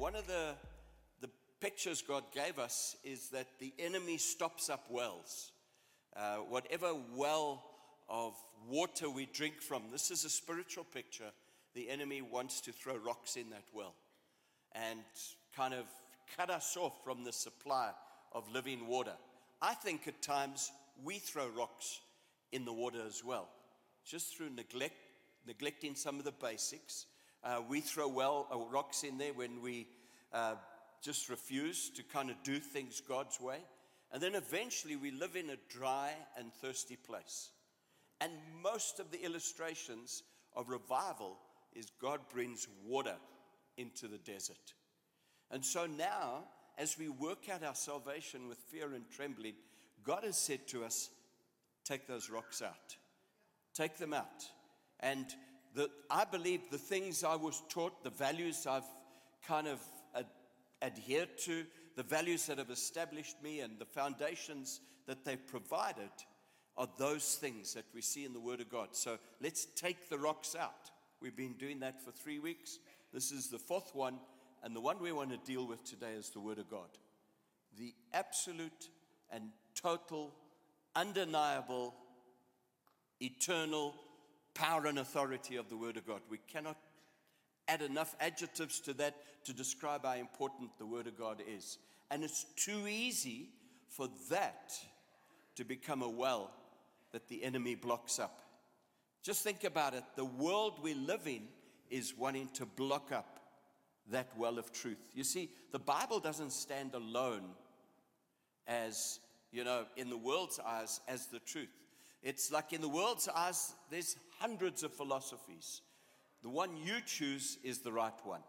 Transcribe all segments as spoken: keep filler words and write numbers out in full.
one of the, the pictures God gave us is that the enemy stops up wells. Uh, whatever well of water we drink from, this is a spiritual picture. The enemy wants to throw rocks in that well and kind of cut us off from the supply of living water. I think at times we throw rocks in the water as well, just through neglect, neglecting some of the basics. Uh, we throw well uh, rocks in there when we uh, just refuse to kind of do things God's way. And then eventually we live in a dry and thirsty place. And most of the illustrations of revival is God brings water into the desert. And so now, as we work out our salvation with fear and trembling, God has said to us, take those rocks out. Take them out. And the, I believe the things I was taught, the values I've kind of ad, adhered to, the values that have established me and the foundations that they've provided are those things that we see in the Word of God. So let's take the rocks out. We've been doing that for three weeks. This is the fourth one. And the one we want to deal with today is the Word of God. The absolute and total, undeniable, eternal power and authority of the Word of God. We cannot add enough adjectives to that to describe how important the Word of God is. And it's too easy for that to become a well that the enemy blocks up. Just think about it. The world we live in is wanting to block up that well of truth. You see, the Bible doesn't stand alone as, you know, in the world's eyes as the truth. It's like in the world's eyes, there's hundreds of philosophies. The one you choose is the right one.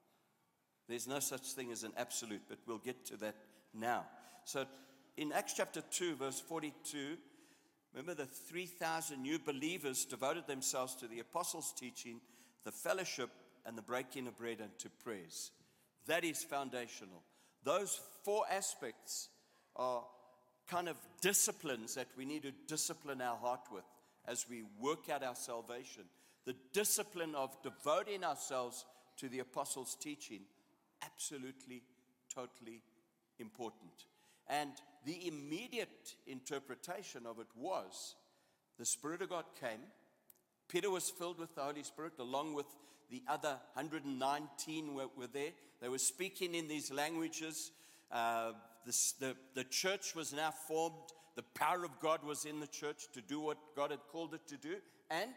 There's no such thing as an absolute, but we'll get to that now. So in Acts chapter two, verse forty-two, remember the three thousand new believers devoted themselves to the apostles' teaching, the fellowship, and the breaking of bread and to prayers. That is foundational. Those four aspects are kind of disciplines that we need to discipline our heart with as we work out our salvation. The discipline of devoting ourselves to the apostles' teaching, absolutely, totally important. And the immediate interpretation of it was the Spirit of God came. Peter was filled with the Holy Spirit along with the other one hundred nineteen were, were there. They were speaking in these languages. Uh, this, the, the church was now formed. The power of God was in the church to do what God had called it to do. And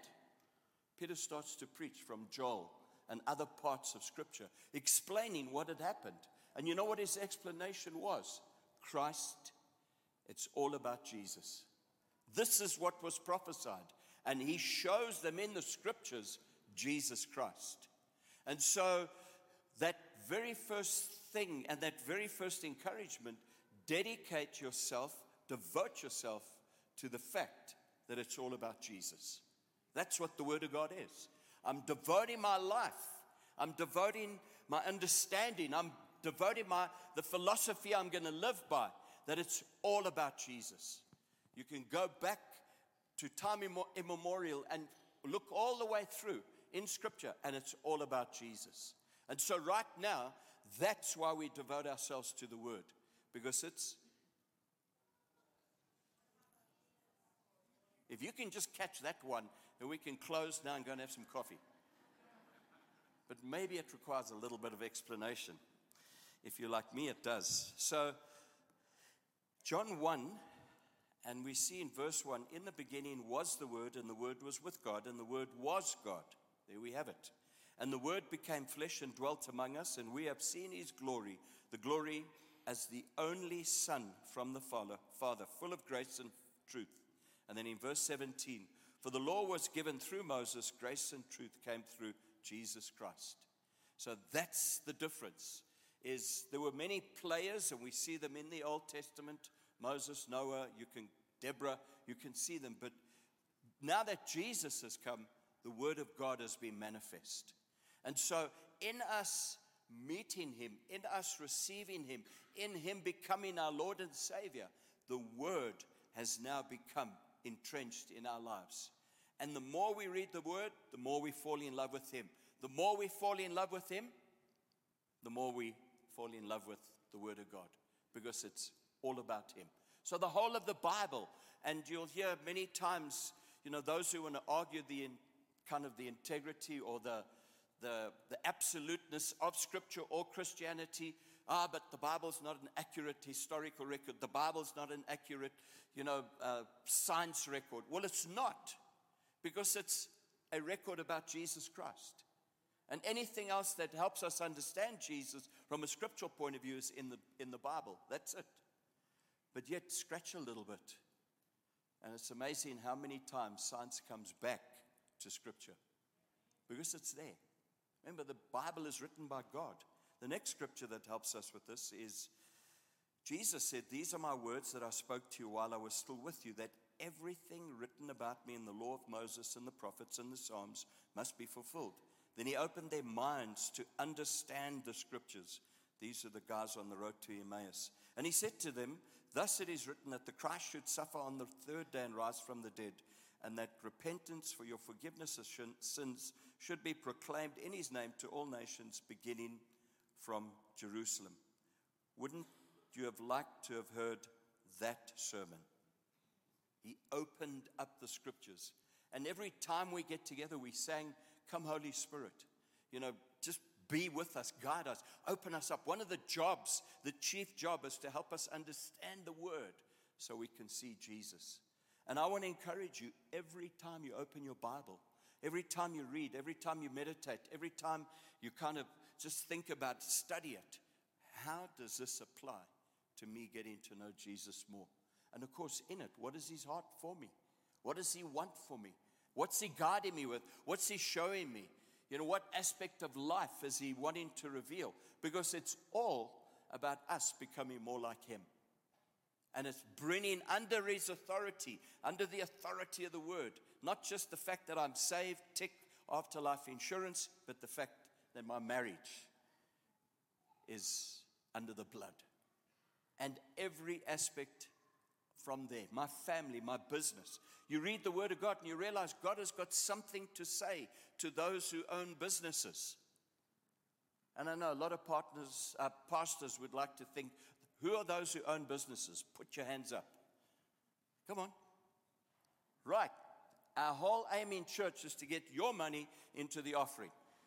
Peter starts to preach from Joel and other parts of Scripture, explaining what had happened. And you know what his explanation was? Christ, it's all about Jesus. This is what was prophesied. And he shows them in the Scriptures Jesus Christ. And so that very first thing and that very first encouragement, dedicate yourself, devote yourself to the fact that it's all about Jesus. That's what the Word of God is. I'm devoting my life. I'm devoting my understanding. I'm devoting my the philosophy I'm going to live by, that it's all about Jesus. You can go back to time immemorial and look all the way through in Scripture, and it's all about Jesus. And so right now, that's why we devote ourselves to the Word, because it's, if you can just catch that one, then we can close now and go and have some coffee. But maybe it requires a little bit of explanation. If you're like me, it does. So, John one, and we see in verse one, in the beginning was the Word, and the Word was with God, and the Word was God. There we have it. And the Word became flesh and dwelt among us, and we have seen His glory, the glory as the only Son from the Father, Father, full of grace and truth. And then in verse seventeen, for the law was given through Moses, grace and truth came through Jesus Christ. So that's the difference. Is there were many players, and we see them in the Old Testament. Moses, Noah, you can, Deborah, you can see them. But now that Jesus has come, the Word of God has been manifest. And so in us meeting Him, in us receiving Him, in Him becoming our Lord and Savior, the Word has now become entrenched in our lives. And the more we read the Word, the more we fall in love with Him. The more we fall in love with Him, the more we fall in love with the Word of God, because it's all about Him. So the whole of the Bible, and you'll hear many times, you know, those who want to argue the in, kind of the integrity or the, the, the absoluteness of Scripture or Christianity. Ah, but the Bible's not an accurate historical record. The Bible's not an accurate, you know, uh, science record. Well, it's not, because it's a record about Jesus Christ. And anything else that helps us understand Jesus from a scriptural point of view is in the, in the Bible. That's it. But yet, scratch a little bit. And it's amazing how many times science comes back to Scripture, because it's there. Remember, the Bible is written by God. The next scripture that helps us with this is, Jesus said, "These are my words that I spoke to you while I was still with you, that everything written about me in the law of Moses and the prophets and the Psalms must be fulfilled." Then he opened their minds to understand the scriptures. These are the guys on the road to Emmaus. And he said to them, "Thus it is written that the Christ should suffer on the third day and rise from the dead, and that repentance for your forgiveness of sins should be proclaimed in his name to all nations, beginning from Jerusalem." Wouldn't you have liked to have heard that sermon? He opened up the scriptures. And every time we get together, we sang, "Come, Holy Spirit." You know, just be with us, guide us, open us up. One of the jobs, the chief job, is to help us understand the Word so we can see Jesus. And I want to encourage you, every time you open your Bible, every time you read, every time you meditate, every time you kind of just think about, study it. How does this apply to me getting to know Jesus more? And of course, in it, what is his heart for me? What does he want for me? What's he guiding me with? What's he showing me? You know, what aspect of life is he wanting to reveal? Because it's all about us becoming more like him. And it's bringing under his authority, under the authority of the Word, not just the fact that I'm saved, tick, afterlife insurance, but the fact that my marriage is under the blood. And every aspect from there, my family, my business. You read the Word of God and you realize God has got something to say to those who own businesses. And I know a lot of partners, uh, pastors would like to think, who are those who own businesses? Put your hands up. Come on. Right. Our whole aim in church is to get your money into the offering.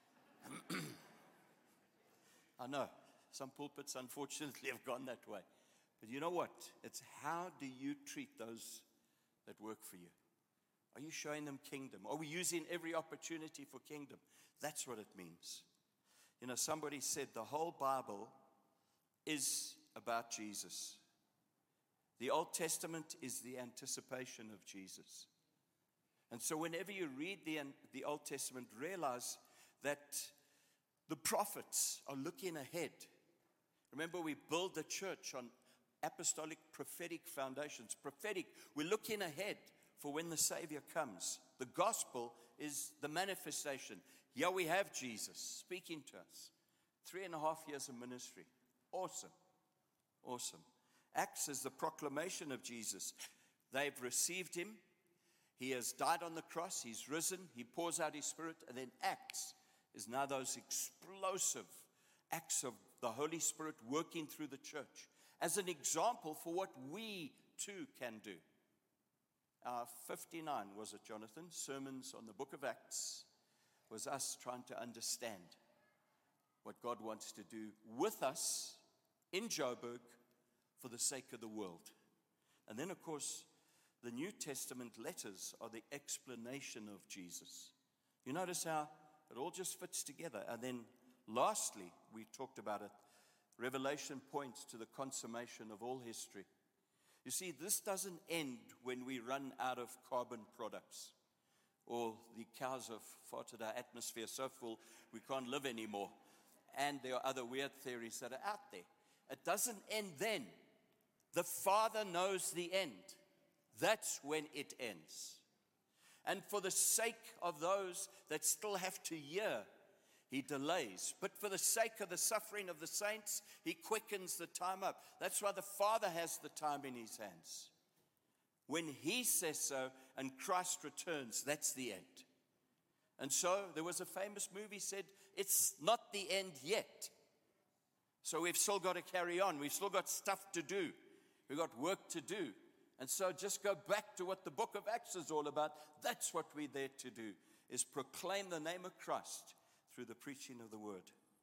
I know, some pulpits unfortunately have gone that way. But you know what? It's how do you treat those that work for you? Are you showing them kingdom? Are we using every opportunity for kingdom? That's what it means. You know, somebody said the whole Bible is about Jesus. The Old Testament is the anticipation of Jesus. And so whenever you read the, the Old Testament, realize that the prophets are looking ahead. Remember, we build the church on apostolic prophetic foundations. Prophetic, we're looking ahead for when the Savior comes. The gospel is the manifestation. Here we have Jesus speaking to us. Three and a half years of ministry. Awesome. Awesome. Acts is the proclamation of Jesus. They've received him. He has died on the cross. He's risen. He pours out his Spirit. And then Acts is now those explosive acts of the Holy Spirit working through the church as an example for what we too can do. Our fifty-nine, was it, Jonathan? Sermons on the book of Acts was us trying to understand what God wants to do with us in Joburg for the sake of the world. And then, of course, the New Testament letters are the explanation of Jesus. You notice how it all just fits together. And then lastly, we talked about it, Revelation points to the consummation of all history. You see, this doesn't end when we run out of carbon products or the cows have farted our atmosphere so full we can't live anymore. And there are other weird theories that are out there. It doesn't end then. The Father knows the end. That's when it ends. And for the sake of those that still have to hear, he delays. But for the sake of the suffering of the saints, he quickens the time up. That's why the Father has the time in his hands. When he says so and Christ returns, that's the end. And so there was a famous movie said, it's not the end yet. So we've still got to carry on. We've still got stuff to do. We've got work to do. And so just go back to what the book of Acts is all about. That's what we're there to do, is proclaim the name of Christ through the preaching of the word.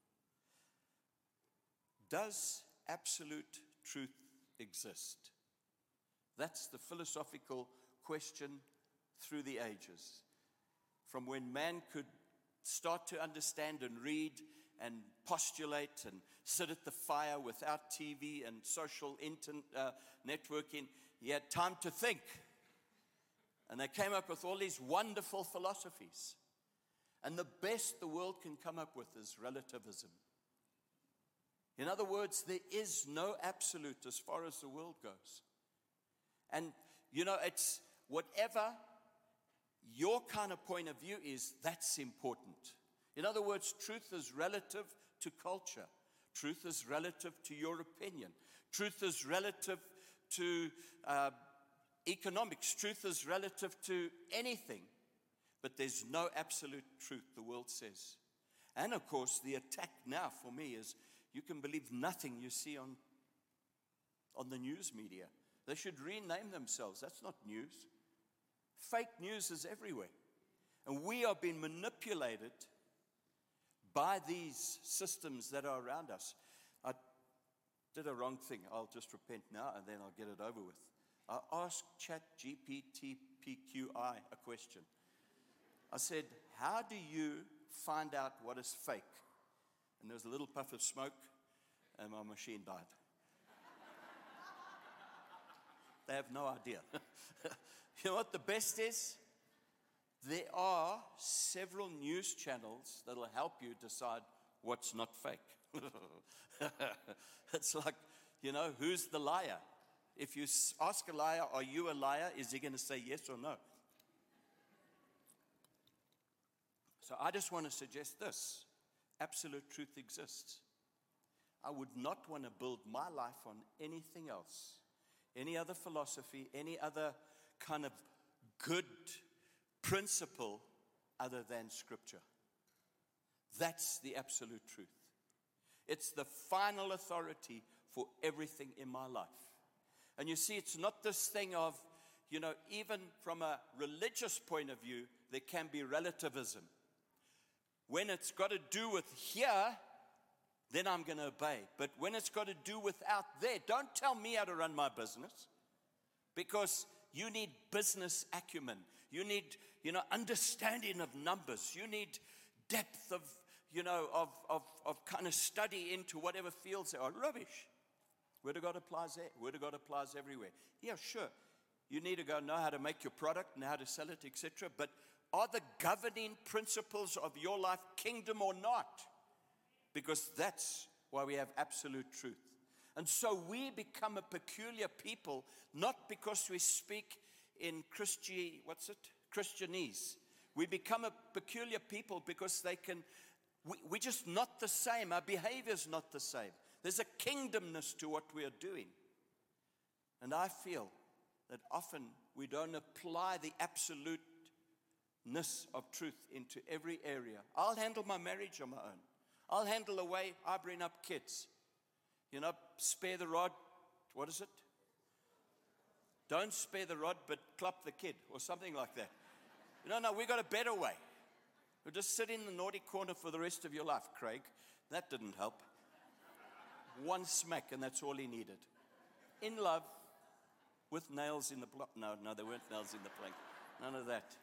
Does absolute truth exist? That's the philosophical question through the ages. From when man could start to understand and read and postulate and sit at the fire without T V and social inter- uh, networking, he had time to think. And they came up with all these wonderful philosophies. And the best the world can come up with is relativism. In other words, there is no absolute as far as the world goes. And, you know, it's whatever your kind of point of view is, that's important. In other words, truth is relative to culture. Truth is relative to your opinion. Truth is relative to uh, economics. Truth is relative to anything. But there's no absolute truth, the world says. And, of course, the attack now for me is you can believe nothing you see on, on the news media. They should rename themselves. That's not news. Fake news is everywhere. And we are being manipulated by these systems that are around us. I did a wrong thing. I'll just repent now and then I'll get it over with. I asked ChatGPT-P-Q-I a question. I said, how do you find out what is fake? And there was a little puff of smoke, and my machine died. They have no idea. You know what the best is? There are several news channels that will help you decide what's not fake. It's like, you know, who's the liar? If you ask a liar, are you a liar? Is he going to say yes or no? So I just want to suggest this. Absolute truth exists. I would not want to build my life on anything else, any other philosophy, any other kind of good principle other than Scripture. That's the absolute truth. It's the final authority for everything in my life. And you see, it's not this thing of, you know, even from a religious point of view, there can be relativism. When it's got to do with here, then I'm going to obey. But when it's got to do with out there, don't tell me how to run my business. Because you need business acumen. You need, you know, understanding of numbers. You need depth of, you know, of, of, of kind of study into whatever fields there are. Rubbish. Word of God applies there. Word of God applies everywhere. Yeah, sure. You need to go know how to make your product and how to sell it, et cetera. But are the governing principles of your life kingdom or not? Because that's why we have absolute truth. And so we become a peculiar people, not because we speak in Christi, what's it? Christianese. We become a peculiar people because they can, we, we're just not the same. Our behavior's not the same. There's a kingdomness to what we are doing. And I feel that often we don't apply the absoluteness of truth into every area. I'll handle my marriage on my own. I'll handle the way I bring up kids. You know, spare the rod, what is it? Don't spare the rod, but clap the kid, or something like that. No, no, we got a better way. You'll just sit in the naughty corner for the rest of your life, Craig. That didn't help. One smack, and that's all he needed. In love, with nails in the plank. No, no, there weren't nails in the plank. None of that.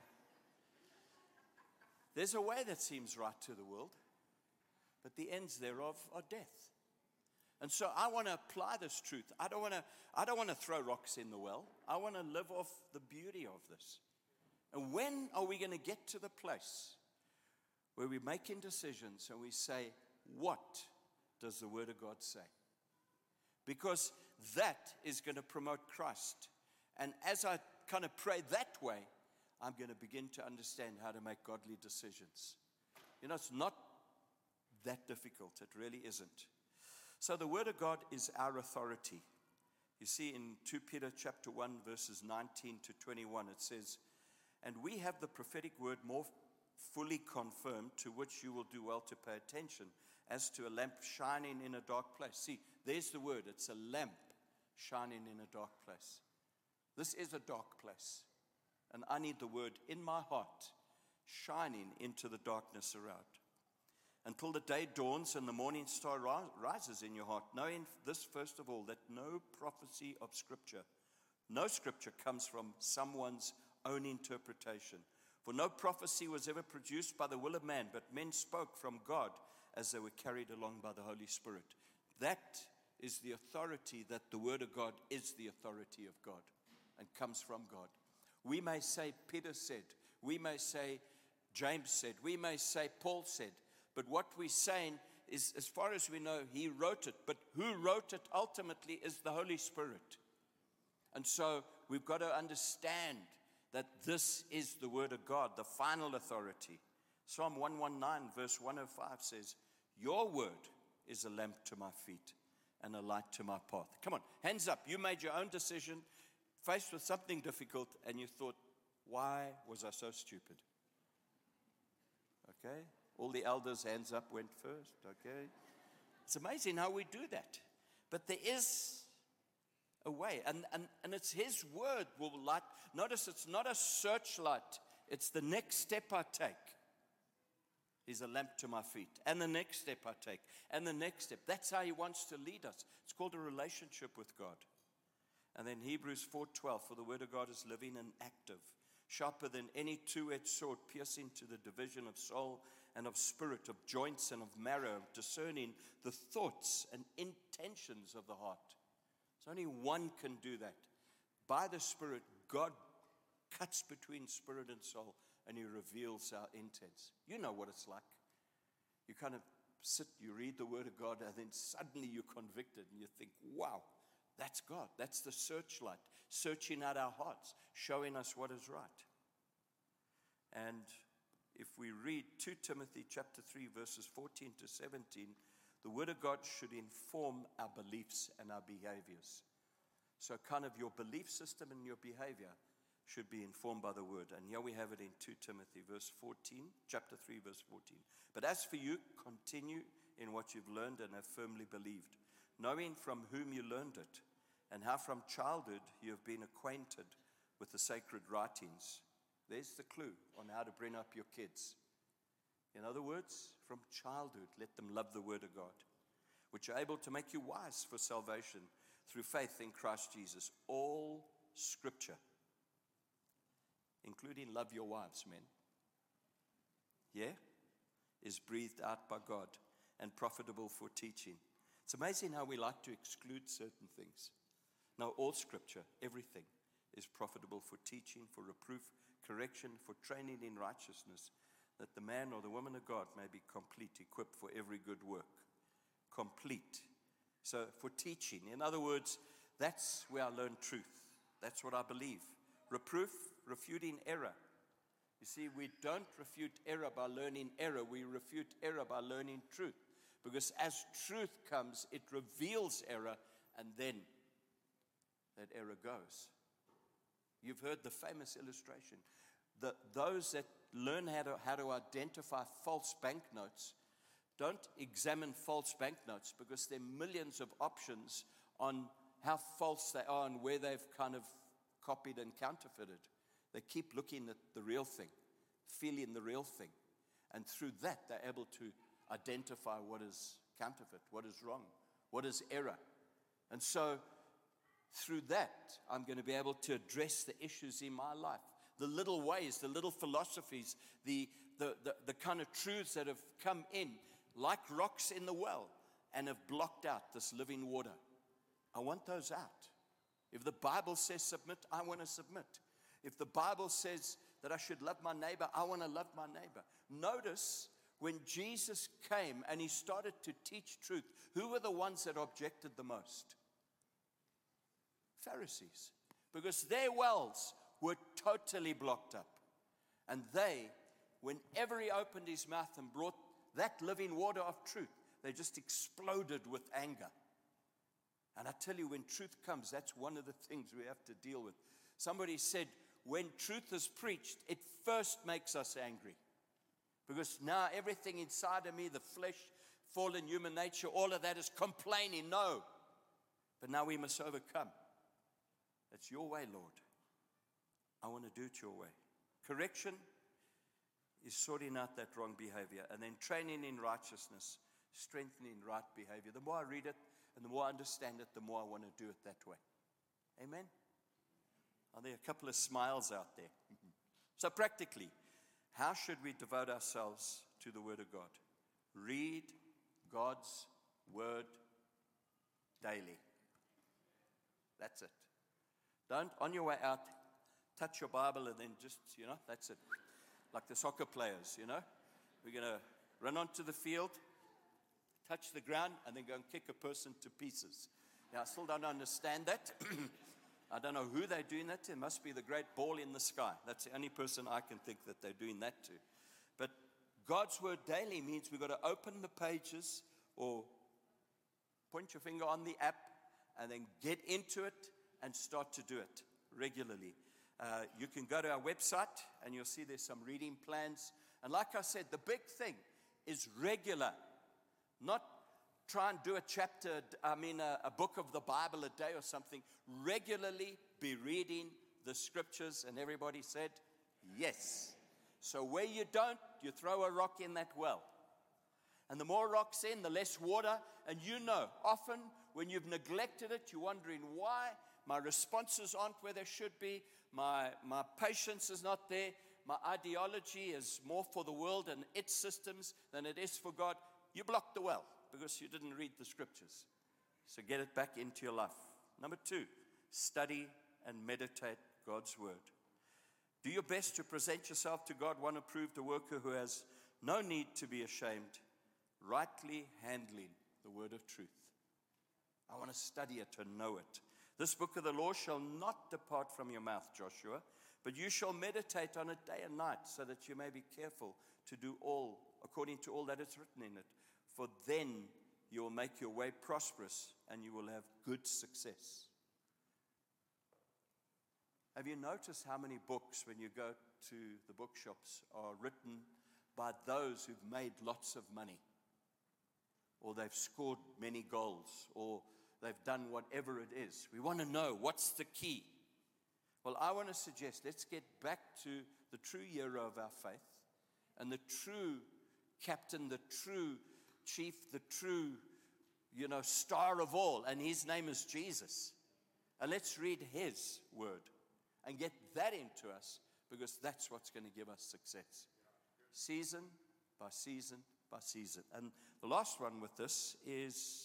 There's a way that seems right to the world, but the ends thereof are death. And so I want to apply this truth. I don't want to, I don't want to throw rocks in the well. I want to live off the beauty of this. And when are we going to get to the place where we're making decisions and we say, what does the Word of God say? Because that is going to promote Christ. And as I kind of pray that way, I'm going to begin to understand how to make godly decisions. You know, it's not that difficult. It really isn't. So the Word of God is our authority. You see in Second Peter chapter one, verses nineteen to twenty-one, it says, and we have the prophetic word more fully confirmed, to which you will do well to pay attention, as to a lamp shining in a dark place. See, there's the word. It's a lamp shining in a dark place. This is a dark place. And I need the word in my heart, shining into the darkness around. Until the day dawns and the morning star rises in your heart, knowing this first of all, that no prophecy of Scripture, no Scripture comes from someone's own interpretation. For no prophecy was ever produced by the will of man, but men spoke from God as they were carried along by the Holy Spirit. That is the authority, that the Word of God is the authority of God and comes from God. We may say Peter said, we may say James said, we may say Paul said, but what we're saying is, as far as we know, he wrote it. But who wrote it ultimately is the Holy Spirit. And so we've got to understand that this is the word of God, the final authority. Psalm one nineteen verse one oh five says, your word is a lamp to my feet and a light to my path. Come on, hands up. You made your own decision, faced with something difficult, and you thought, why was I so stupid? Okay? All the elders' hands up went first, okay? It's amazing how we do that. But there is a way, and, and, and it's His word will light. Notice it's not a searchlight. It's the next step I take. He's a lamp to my feet. And the next step I take. And the next step. That's how He wants to lead us. It's called a relationship with God. And then Hebrews four twelve, for the word of God is living and active, sharper than any two-edged sword, piercing to the division of soul and of spirit, of joints and of marrow, discerning the thoughts and intentions of the heart. So only one can do that. By the Spirit, God cuts between spirit and soul, and He reveals our intents. You know what it's like. You kind of sit, you read the Word of God, and then suddenly you're convicted, and you think, wow, that's God. That's the searchlight, searching out our hearts, showing us what is right. And if we read Second Timothy chapter three, verses fourteen to seventeen, the Word of God should inform our beliefs and our behaviors. So kind of your belief system and your behavior should be informed by the Word. And here we have it in Second Timothy verse fourteen, chapter three, verse fourteen. But as for you, continue in what you've learned and have firmly believed, knowing from whom you learned it, and how from childhood you have been acquainted with the sacred writings. There's the clue on how to bring up your kids. In other words, from childhood, let them love the Word of God, which are able to make you wise for salvation through faith in Christ Jesus. All Scripture, including love your wives, men, yeah, is breathed out by God and profitable for teaching. It's amazing how we like to exclude certain things. No, all Scripture, everything, is profitable for teaching, for reproof, correction, for training in righteousness, that the man or the woman of God may be complete, equipped for every good work. Complete. So for teaching, in other words, that's where I learn truth. That's what I believe. Reproof, refuting error. You see, we don't refute error by learning error. We refute error by learning truth. Because as truth comes, it reveals error, and then that error goes. You've heard the famous illustration. The, those that learn how to, how to identify false banknotes don't examine false banknotes, because there are millions of options on how false they are and where they've kind of copied and counterfeited. They keep looking at the real thing, feeling the real thing. And through that, they're able to identify what is counterfeit, what is wrong, what is error. And so through that, I'm going to be able to address the issues in my life, the little ways, the little philosophies, the, the, the, the kind of truths that have come in like rocks in the well and have blocked out this living water. I want those out. If the Bible says submit, I want to submit. If the Bible says that I should love my neighbor, I want to love my neighbor. Notice when Jesus came and He started to teach truth, who were the ones that objected the most? Pharisees. Because their wells were totally blocked up. And they, whenever He opened His mouth and brought that living water of truth, they just exploded with anger. And I tell you, when truth comes, that's one of the things we have to deal with. Somebody said, when truth is preached, it first makes us angry. Because now everything inside of me, the flesh, fallen human nature, all of that is complaining. No. But now we must overcome. It's your way, Lord. I want to do it your way. Correction is sorting out that wrong behavior, and then training in righteousness, strengthening right behavior. The more I read it and the more I understand it, the more I want to do it that way. Amen? Are there a couple of smiles out there? So practically, how should we devote ourselves to the Word of God? Read God's Word daily. That's it. Don't, on your way out, touch your Bible and then just, you know, that's it. Like the soccer players, you know. We're going to run onto the field, touch the ground, and then go and kick a person to pieces. Now, I still don't understand that. I don't know who they're doing that to. It must be the great ball in the sky. That's the only person I can think that they're doing that to. But God's Word daily means we've got to open the pages or point your finger on the app and then get into it and start to do it regularly. Uh, you can go to our website and you'll see there's some reading plans. And like I said, the big thing is regular. Not try and do a chapter, I mean a, a book of the Bible a day or something. Regularly be reading the scriptures. And everybody said, yes. So where you don't, you throw a rock in that well. And the more rocks in, the less water. And you know, often when you've neglected it, you're wondering why my responses aren't where they should be. My, my patience is not there. My ideology is more for the world and its systems than it is for God. You blocked the well because you didn't read the scriptures. So get it back into your life. Number two, study and meditate God's word. Do your best to present yourself to God, one approved, a worker who has no need to be ashamed, rightly handling the word of truth. I want to study it and know it. This book of the law shall not depart from your mouth, Joshua, but you shall meditate on it day and night, so that you may be careful to do all according to all that is written in it. For then you will make your way prosperous and you will have good success. Have you noticed how many books, when you go to the bookshops, are written by those who've made lots of money? Or they've scored many goals, or they've done whatever it is. We want to know what's the key. Well, I want to suggest let's get back to the true hero of our faith and the true captain, the true chief, the true, you know, star of all. And his name is Jesus. And let's read his word and get that into us, because that's what's going to give us success. Season by season by season. And the last one with this is...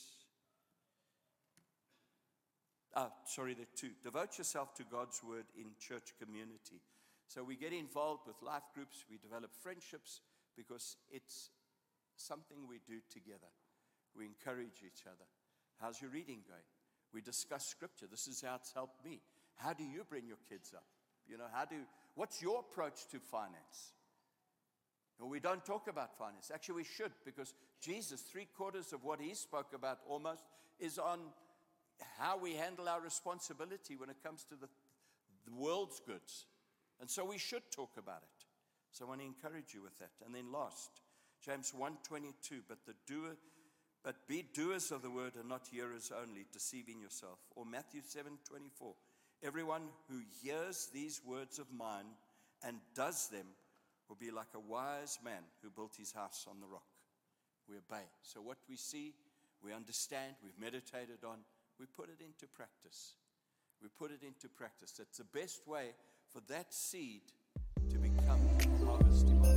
Ah, sorry, there are two. Devote yourself to God's word in church community. So we get involved with life groups. We develop friendships because it's something we do together. We encourage each other. How's your reading going? We discuss scripture. This is how it's helped me. How do you bring your kids up? You know, how do, what's your approach to finance? Well, we don't talk about finance. Actually, we should, because Jesus, three quarters of what he spoke about almost is on how we handle our responsibility when it comes to the, the world's goods. And so we should talk about it. So I want to encourage you with that. And then last, James one twenty-two, but the doer, but be doers of the word and not hearers only, deceiving yourself. Or Matthew seven twenty-four, everyone who hears these words of mine and does them will be like a wise man who built his house on the rock. We obey. So what we see, we understand, we've meditated on, we put it into practice. We put it into practice. It's the best way for that seed to become harvest in my life.